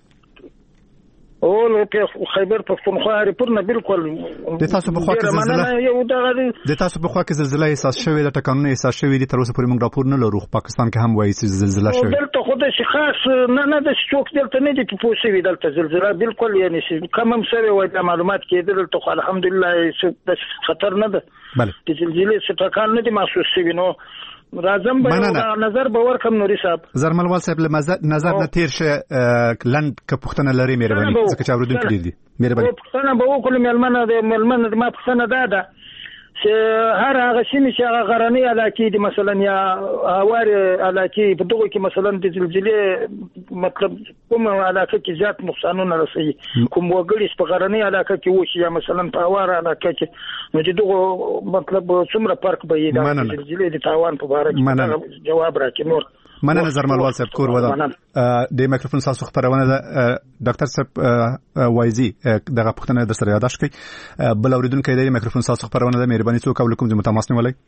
او له خیبر پښتونخوا ریپور نه بالکل د تاسو په خوا کې زلزله د تاسو په خوا کې زلزله احساس شوې ده، ټکانونه احساس شوي دي، تر اوسه پورې موږ راپور نه لرو. پاکستان کې هم وایي چې زلزله شوې دلته، خو داسې خاص نه نه داسې څوک دلته نه دي پوه شوي دلته زلزله بالکل، یعنې کم هم شوې وایي دا معلومات کېده دلته، خو الحمدلله داسې خطر نه ده، د زلزلې څه ټکان نه دي محسوس شوي. نو راځم به نظر به ورکم نوري صاحب. زرملوال صاحب له نظر نه تیر شه لنډ که پوښتنه لري مهرباني، ځکه چې اورېدونکي ډېر دي، مهرباني. پوښتنه به وکړو مېلمنه د مېلمنه ما پوښتنه دا ده چې هر هغه سیمې چې هغه غرنۍ علاقې دي مثلا یا هوارې علاقې په دغو کې مثلا د زلزلې مطلب کومه علاقه کې زیات نقصانونه رسوي، کوم وګړي په غرنۍ علاقه کې وشي یا مثلا په هواره علاقه کې، نو د دغو مطلب څومره فرق به یې د زلزلې د تاوان په باره کې جواب راکړي. نور مننه زرملوال صاحب کور ودان د میکروفون تاسو خبرونه ده ډاکټر صاحب وایزي دغه پښتنه در سره یاداش کوي بل اوریدونکو د میکروفون تاسو خبرونه ده مهرباني څوک وکوم چې متماسن ولای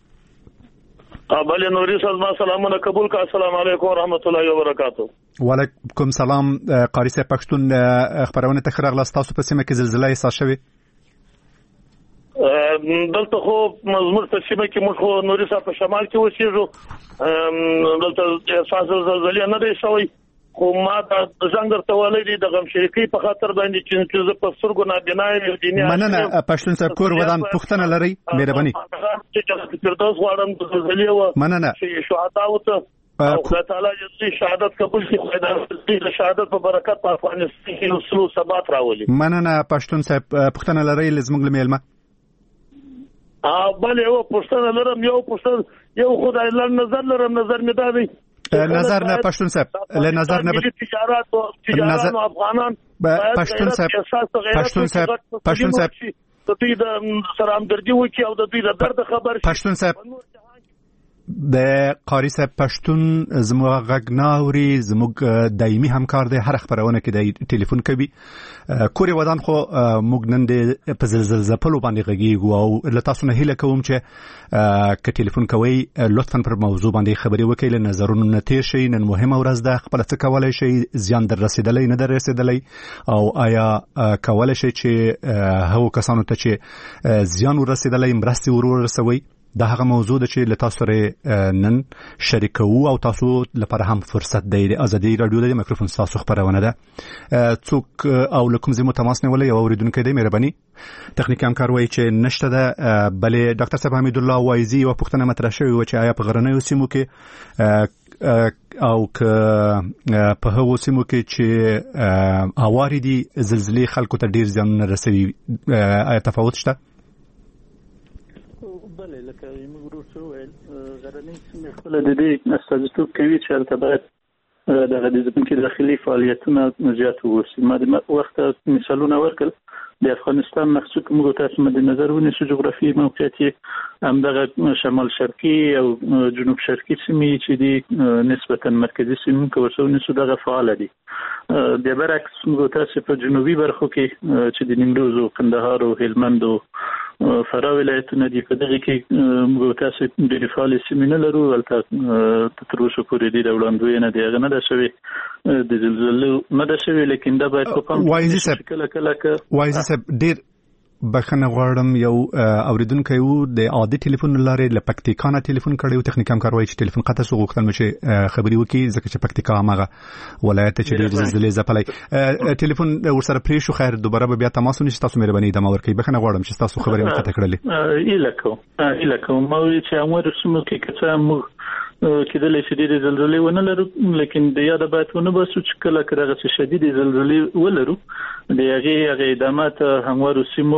بله نوري صاحب ما سلامونه قبول کا السلام علیکم ورحمت الله وبرکاتہ. وعلیکم سلام قاری صاحب پښتون خبرونه تخرغ لاستاسو په سیمه کې زلزلې احساس شوه دلته خو مزمر په سیمه کې موږ خو نوري صاحب په شمال کې اوسېږو دلته احساس زلزلې نه دی شوی خو ما د څنګه ته ولې د غم شریکي په خاطر باندې چې زه په سترګو نه بنای دیني مننه پښتون صاحب کور ودان پښتنه لري مهرباني چې تردوس غواړم د زلزلې و مننه چې شهدا وته او خدای تعالی دې شهادت قبول کړي خدای دې شهادت په برکت په افغانستان کې وسلو ثبات راولي. مننه پښتون صاحب پښتنه لري لزمګل میلمه ا بل یو پښتنه لرم یو پښتنه یو خدای لر نظر لرم نظر مې دا دی نظر نه پښتون صاحب له نظر نه تجارت او تجارت افغانان پښتون صاحب پښتون صاحب پښتون صاحب د دوی د سره همدردي وکړي او د دوی د درد خبر شي. پښتون صاحب د قاری صاحب پښتون زموږ غږ ناوري زموږ دایمي همکار دی هر خبرونه کې د ټلیفون کوي کوري ودان خو موږ نن د په زلزلې زپلو باندې غږیږو او له تاسو نه هیله کوم چې ک ټلیفون کوي لطفا پر موضوع باندې خبري وکړئ له نظرونو نه تیر شي نن مهمه ورځ ده خپل څه کولای شي زیان در رسیدلې نه در رسیدلې او آیا کولای شي چې هغو کسانو ته چې زیان ورسیدلې مرستي ورسوي دا هغه موضوع ده چې له تاسو سره نن شریکو او تاسو لپاره هم فرصت دی د ازادي رادیو د میکروفون تاسو خبرونه ده څوک او لکم زمو تماس نیولې او اوریدونکو د مهرباني تخنیکی همکار وایي چې نشته ده بلې ډاکټر صاحب حمید الله وایزي او پښتنه مطرح شوی و چې آیا په غرنیو سیمو کې او که په هغو سیمو کې چې اواري دي زلزلې خلکو ته ډیر زیان رسوي آیا تفاوت شته؟ بله لکه موږ وروسته وویل غرنۍ سیمې خپله د دې استازیتوب کوي چې هلته باید دغه د ځمکې داخلي فعالیتونه زیات واوسي. ما د وخته مثالونه ورکړل د افغانستان محصول موږ تاسو مد نظر ونیسو جغرافیایي موقعیت یې همدغه شمال شرقي او جنوب شرقي سیمې چې دي نسبتا مرکزي سیمې که ورسره ونیسو دغه فعاله دي. د برعکس موږ تاسو په جنوبي برخو کې چې د نیمروز او کندهار او هلمند او فراه ولایتونه دي په دغه کې موږ تاسو د فعال سیمې نه لرو ولته تر اوسه پورې د وړاندوینه دی هغه نه ده شوی د زلزلې نه ده شوی لیکن دا باید په پام کې کله کله وایزي صاحب ډیر بخنه غواړم یو اوریدونکو یو د عادي ټلیفون لارې ل پکتیکا نه ټلیفون کړی تخنیکی همکار وایي چې ټلیفون قطع شو غوښتل مې چې خبري وکړي ځکه چې پکتیکا هغه ولایت چې ډیر زلزلې ځپلای ټلیفون ورسره پری شو خیر دوباره بیا تماس ونیسئ تاسو مهرباني د ما ورکړئ بخنه غواړم چې تاسو خبري وکړه کړلې الکو الکو ما وی چې امر سمو کې کڅه مو کېدل شي د زلزلې ونه لرو لیکن د یاد باید ونه بسو چې کله کړه شدید زلزلې ولرو د هغه هغه ادامات هموارو سیمو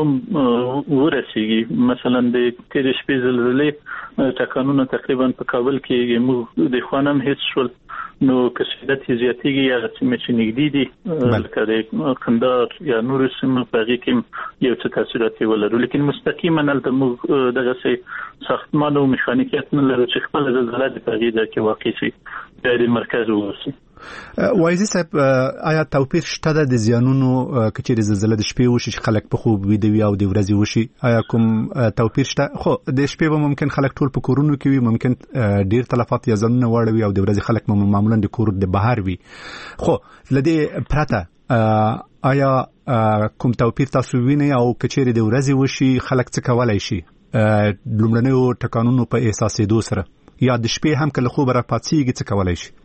ورسیږي مثلا د تیر شپې زلزلې تکانونه تقریبا په کابل کې موږ د خوانم هیڅ شول نو که شدت زیاتېږي هغه سیمې چې نږدې دي لکه د کندهار یا نور سیمو په هغې کې یو څه تاثیرات ولرو لیکن مستقیما هلته موږ دغسې ساختمان او میخانیکیت نه لرو چې خپله زلزله د په هغې ځای کې واقع شي یا د مرکز واوسي. وایزي صاحب آیا توپیر شته ده د زیانونو که چیرې زلزله د شپې وشي چې خلک په خوب ویده وي او د ورځې وشي آیا کوم توپیر شته؟ خو د شپې به ممکن خلک ټول په کورونو کې وي ممکن ډیر تلفات یا زیانونه واړوي او د ورځې خلک معمولا د کور د بهر وي خو له دې پرته آیا کوم توپیر تاسو وینئ او که چیرې د ورځې وشي خلک څه کولی شي لومړنیو ټکانونو په احساسېدو سره یا د شپې هم که له خوبه راپاڅېږي څه کولی شي؟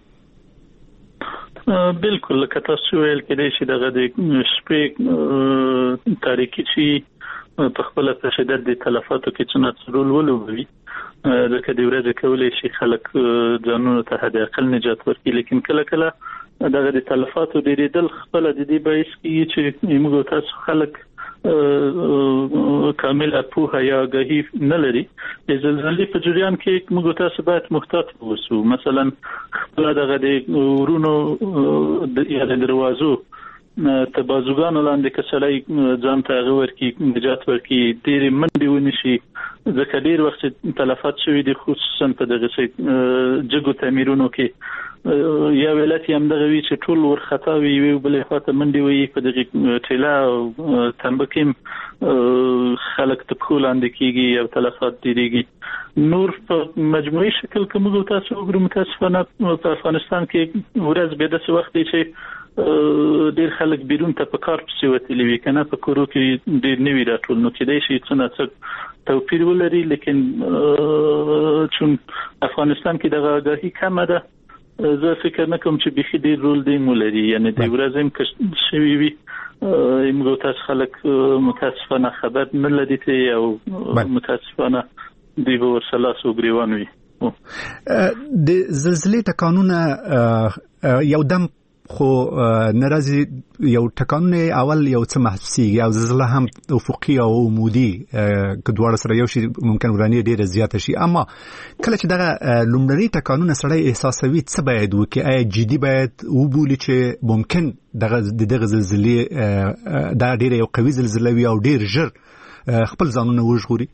بالکل لکه تاسو ویل کېدای شي دغه د شپې تاریکي چې په خپل په شدت د تلفاتو کې څنګه رول ولوبوي لکه د ورځې کولی شي خلک ځانونو ته حد اقل نجات ورکړي لیکن کله کله دغه د تلفاتو ډېرېدل خپله د دې باعث کېږي چې موږ تاسو خلک کامله پوهه یا آگاهی نه لري د زلزلې په جریان کې موږ تاسو باید محتاط اوسو مثلا خپل دغه د ورونو یا د دروازو ته بازوګانو لاندې کسلای ځان ته غوړ کی نجات ورکړي ډېرې منډې ونشي ځکه ډیر وخت تلفات شوی دي خصوصا په دغه جګو تعمیرونو کې یا ولایت هم دغه وی چې ټول ورختا وی وی بلې خاطر منډي وی په دغه ټیلا او تنبکیم خلک ته کولاند کیږي او تلفات دیږي نور په مجموعي شکل کوم تاسو وګورئ متاسفانه په افغانستان کې ورځ به د څه وخت چې ډیر خلک بیرون ته په کار پسې وتلی وي کنه په کورو کې ډیر نوی راټول نو کې دی شي څه توپیر ولري لیکن چون افغانستان کې دغه آگاهی کمه ده زه فکر نه کوم چې بخي ډیر رول دی مولري یعنی د ورځم کې شوی وي ایمغو تاسو خلک متاسفانه خبر نه لدی ته او متاسفانه دی ورسلا سو ګریوان وي د زلزلې ټکانونه یو دم خو ناراضي یو ټکانونه اول یو څه محسوسي او زلزله هم افقي او عمودي کډوړ سره یو شي ممکن ورانی ډیره زیاته شي اما کله چې دغه لومړني ټکانونه سره احساسوي څه باید وکړي اي جدي باید وبولي چې ممکن دغه دغه زلزلې دا ډیره یو قوي زلزله وي او ډیر ژر خپل ځانونه وژغوري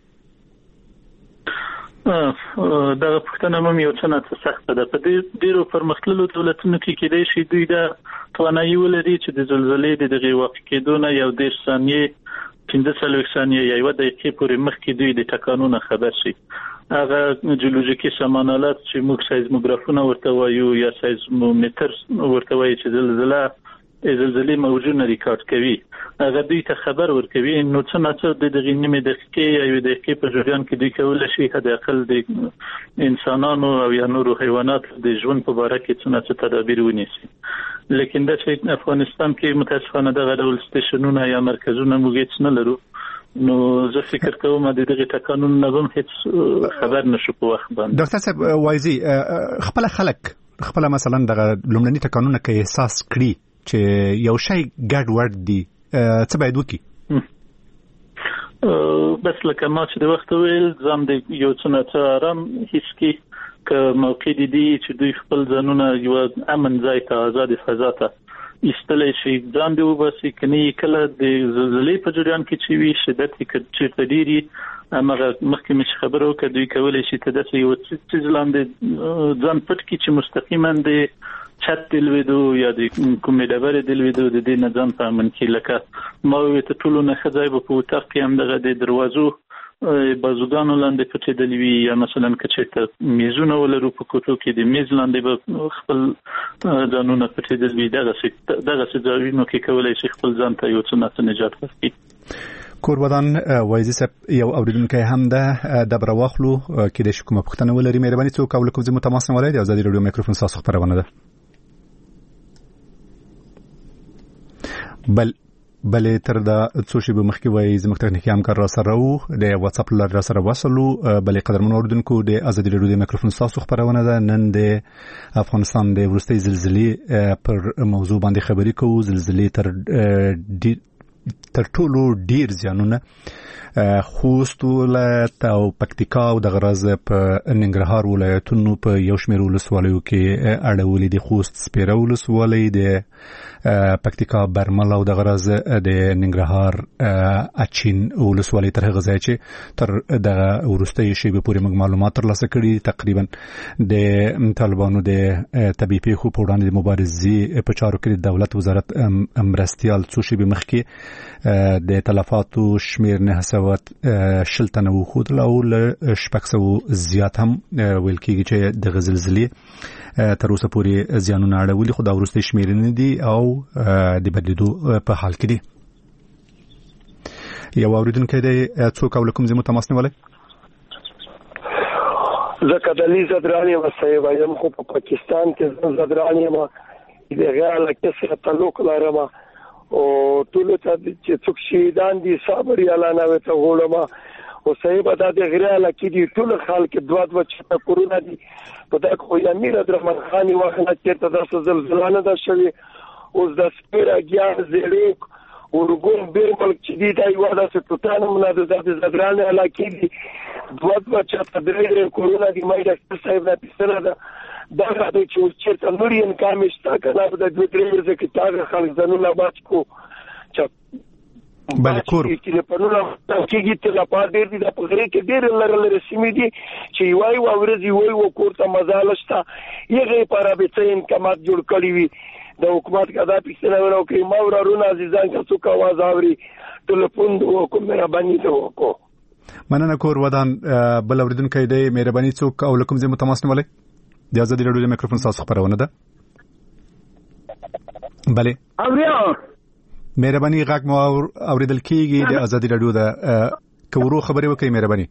دا پښتنه مم یو څه نه سخت ده په دې ډیرو پرمختللو دولتونو کې کې دی شي دوی دا توانایي ولري چې د زلزلې د دغه واقع کېدونه یو ډیر ثانیه پنځه څلوېښت ثانیې یا یو دقیقې پورې مخکې دوی د ټکانونو خبر شي هغه جیولوژیکي سامانالات چې موږ سایزموګرافونه ورته وایو یا سایزمومتر ورته وایي چې زلزله زلزلې موجونه ریکارډ کوي هغه دوی ته خبر ورکوي نو څه نه څه د دغه نیمه دقیقې یا یو دقیقې په جریان کې دوی کولای شي حد اقل د انسانانو او یا نورو حیواناتو د ژوند په اړه کې څه نه څه تدابیر ونیسي لیکن د افغانستان کې متاسفانه دغه ډول سټیشنونه یا مرکزونه موږ نه لرو نو زه فکر کوم د دغه ټکانونو نه هم هیڅ خبر نشو په وخت باندې ډاکټر صاحب وایي خپل خلک خپل مثلا دغه لومړني ټکانونه کې احساس کړي چې یو شی ګډ ورډ دی څه باید وکړي بس لکه ما چې د وخت ویل ځم د یو څه نه څه آرام هیڅ کې که موقع دي چې دوی خپل ځانونه یو امن ځای ته آزاد فضا ته ایستلی شي ځان دی وباسي کني کله د زلزلې په جریان کې چې وي شدت کې چیرته ډیری امغه مخکې مش خبرو کې دوی کولای شي ته د یو څه ځلاندې ځان پټ کی چې مستقیما د چت دلویدو یا د کومې ډبره دلویدو د دې نه ځان په امن کې لکه ما وی ته ټولو نه خځای په وتر کې هم دغه د دروازو بازوګانو لاندې پټې دلوي یا مثلا کچته میزونه ولرو په کوټو کې د میز لاندې به خپل ځانونه پټې دلوي دغه څه دغه څه ځایونو کې کولای شي خپل ځان ته یو څه نه نجات ورکړي کوربدان وایزي صاحب یو اوریدونکو هم ده د برواخلو کې د شکومه پښتنه ولري مهرباني څوک او لکه زموږ تماس نه ولري او ازادي رادیو میکروفون تاسو خبرونه ده بل بلې تر دا څو شی به مخکې وایي زموږ تخنیکی همکار را سره وو د واتس اپ لار را سره وصلو بلې قدرمن اوریدونکو د ازادي رادیو د میکروفون تاسو خبرونه ده نن د افغانستان د ورستۍ زلزلې پر موضوع باندې خبرې کوو زلزلې تر تر ټولو ډیر زیانونه خوست ولایت او پکتیکا او د غرض په ننګرهار ولایتونو په یو شمېر ولسوالیو کې اړولې دي خوست سپیره ولسوالۍ د پکتیکا برمل او د غرض د ننګرهار اچین ولسوالۍ تر هغه ځای چې تر د ورستۍ شیبه پورې موږ معلومات ترلاسه کړي تقریبا د طالبانو د طبي پیښو په وړاندې د مبارزې په چارو کې د دولت وزارت مرستیال څو شیبه مخکې د تلفاتو شمیر نه حسابات شلتنه وخود او له شپږ سوه زیات هم ویل کېږي چې د زلزلې تر اوسه پورې زیانونه اړولي خو دا وروستۍ شمیرنې دي او د بدلیدو په حال کې دي یو اوریدونکی دی څوک او کوم ځای مو تماس نیولی زه کدلي زدران یم صاحب یم خو په پاکستان کې زدران یم دغه علاقې سره تعلق لرم او ټول ته چې څوک شهیدان دي صبر یاله نه ته غوړم او صاحب دا د غیر علاقې دي ټول خلک دوه دوه چې کورونا دي په دا خو یا میر درمن خاني واخنه چې د زلزلې نه ده شوی اوس د سپیره ګیان زیړیک ورګون بیر ملک چې دی دا یو د ستانه مناده د زدران علاقې دي دوه دوه چې د کورونا دي مې د صاحب نه پسره ده دا راځي چې چیرته نورین کامیشتا کنه د دوه درې ورځې کې تاغه خلک ځنونه باچ کو چې بله کور ټلیفونونه کېږي تلفات ډېر دي د په غره کې ډېر لري لري سیمې دي چې وای و ورځي وای و کور ته مزاله شته یغه پر رابطه انکمات جوړ کړی وي د حکومت کدا پښتنه ورو کې ما ورونو عزیزان که څوک आवाज اوري ټلیفون وکم مهرباني ته وکړو مننه کور ودان بل اوریدونکو دی مهرباني څوک او لکم زه متماسن ولې د ازادي رادیو د میکروفون تاسو خبرونه ده بله اوریا مهرباني غږ مو اوریدل کیږي د ازادي رادیو د کورو خبرې وکړئ مهرباني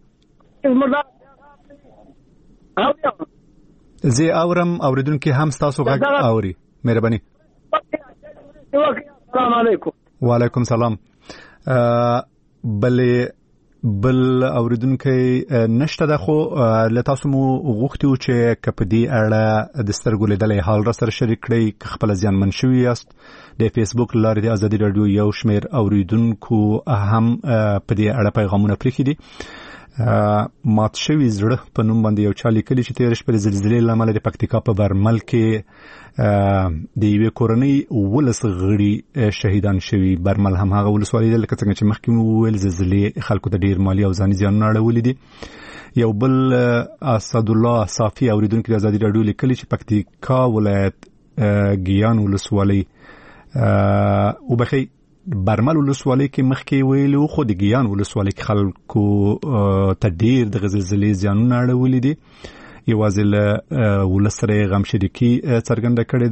زه اورم اوریدونکو هم تاسو غږ اوري مهرباني السلام علیکم وعلیکم سلام بل بل اوریدونکو نشته ده خو له تاسو مو غوښتو چې کپدي اړه د سترګو لیدلې حال را سره شریک کړئ خپل ځان منشوي یاست د فیسبوک لارې د ازادي رادیو یو شمیر اوریدونکو هم په دې اړه پیغامونه پریخي دي مات شوی زړه په نوم باندې یو چا لیکلی چې تیر شپه د زلزلې لامل د پکتیکا په برمل کې د یوې کورنۍ ولس غړي شهیدان شوي برمل هم هغه ولسوالۍ ده لکه څنګه چې مخکې مو وویل زلزلې خلکو ته ډیر مالي او ځاني زیانونه اړولي دي یو بل اسد الله صافي اوریدونکو د ازادي رادیو لیکلی چې پکتیکا ولایت ګیان ولسوالۍ او بخي برمل ولسوالۍ کې مخکې ویلو خو د ګیان ولسوالۍ کې خلکو ته ډیر د زلزلې زیانونه اړولي دي یوازې له ولسره غم شریکي څرګنده کړې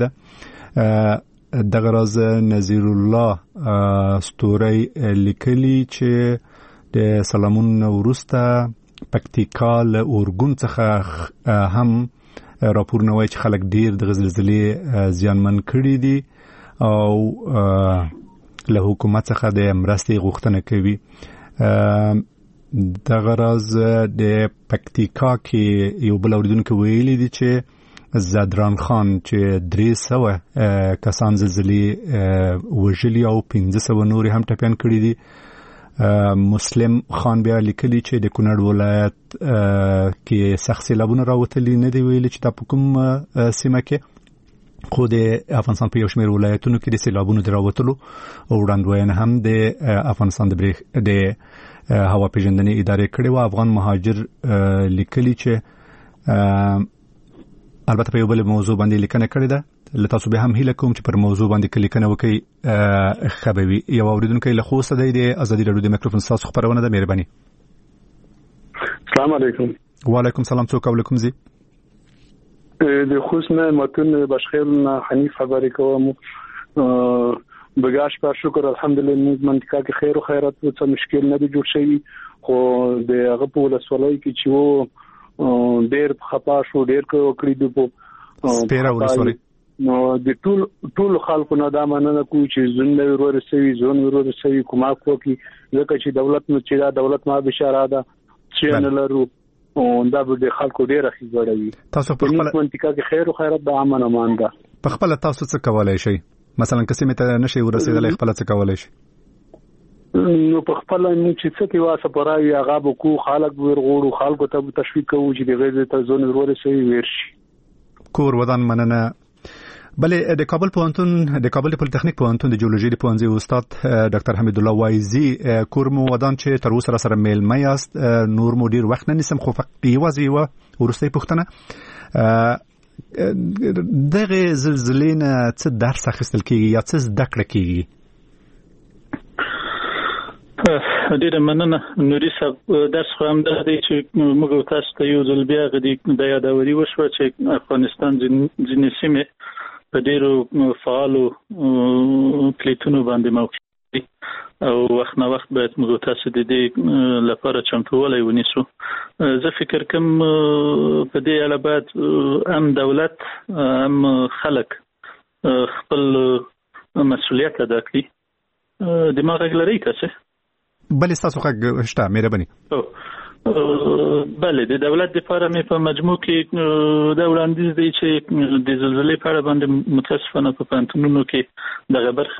ده دغه راز نذیر الله ستوري لیکلي چې د سلامون وروسته پکتیکا له اورګون څخه هم راپورونه وایي چې خلک ډیر د زلزلې زیانمن کړي دي او له حکومت څخه د مرستې غوښتنه کوي دغه راز د پکتیکا کې یو بل اوریدونکو ویلي دي چې زدران خان چې درې سوه کسان زلزلې وژلي او پنځه سوه نور هم ټپیان کړي دي مسلم خان بیا لیکلي چې د کونړ ولایت کې سخت سیلابونه راوتلي نه دی ویلي چې دا په کوم سیمه کې خو د افغانستان په یو شمېر ولایتونو کې د سیلابونو د راوتلو وړاندوینه هم د افغانستان د بریښ د هوا پیژندنې ادارې کړې و افغان مهاجر لیکلي چې البته په یو بل موضوع باندې لیکنه کړې ده له تاسو به هم هیله کوم چې پر موضوع باندې لیکنه وکړئ خبروي یو اوریدونکو له خوسته دی د ازادي رادیو د میکروفون تاسو خبرونه ده مهرباني السلام علیکم وعلیکم سلام څوک او لکم زی د خوسنه متن بشخیرنا حنیف خبرې کوم بګاش په شکر الحمدلله منطقه کې خیر او خیرات څه مشکل نه دی جوړ شوی خو د هغه په ولسوالۍ کې چې وو ډېر خطا شو ډېر کړی دی په سپیره ولسوالۍ نو د ټول ټول خلکو نه دا مننه کوي چې زنده ورور سوي زون ورور سوي کومه کوي ځکه چې دولت نو چې دا دولت ما بشاره ده چې نه لرو او دا به خلکو ډیر اخیږي تاسو په خپل منطقه کې خیر او خیرات د امن امان ده په خپل تاسو څه کولای شئ مثلا قسمه ته نشي ورسېدلای خپل څه کولای شئ نو په خپل نو چې څه کې واسه پرای هغه بکو خلک ورغوړو خلکو ته تشویق کوو چې د غیر ته زون ورور سي ورشي کور ودان مننه بلې د کابل پوهنتون د کابل پولیټیکنیک پوهنتون د جیولوژي د پوهنځي استاد ډاکټر حمید الله وایزي کور مو ودان چې تر اوسه سره میل مې است نور مو ډیر وخت نه نسم خو فقط یوازې یو ورستۍ پوښتنه دغه زلزلې نه څه درس اخیستل کیږي یا څه زده کړه کیږي ډیره مننه نوري صاحب درس خو هم د دې چې موږ تاسو ته یو ځل بیا غدي د یادوري وشو چې افغانستان ځینې سیمې په ډیرو فعالو پلیټونو باندې موقع دي او وخت نه وخت باید موږ تاسو د دې لپاره چمتووالی ونیسو زه فکر کوم په دې اړه باید هم دولت هم خلک خپل مسؤلیت ادا کړي دماغ لري تاسو بلې تاسو خو شته مهرباني بله د دولت لپاره مې په مجموع کې دا وړاندیز دی چې د زلزلې په اړه باندې متاسفانه په پوهنتونونو کې دغه برخه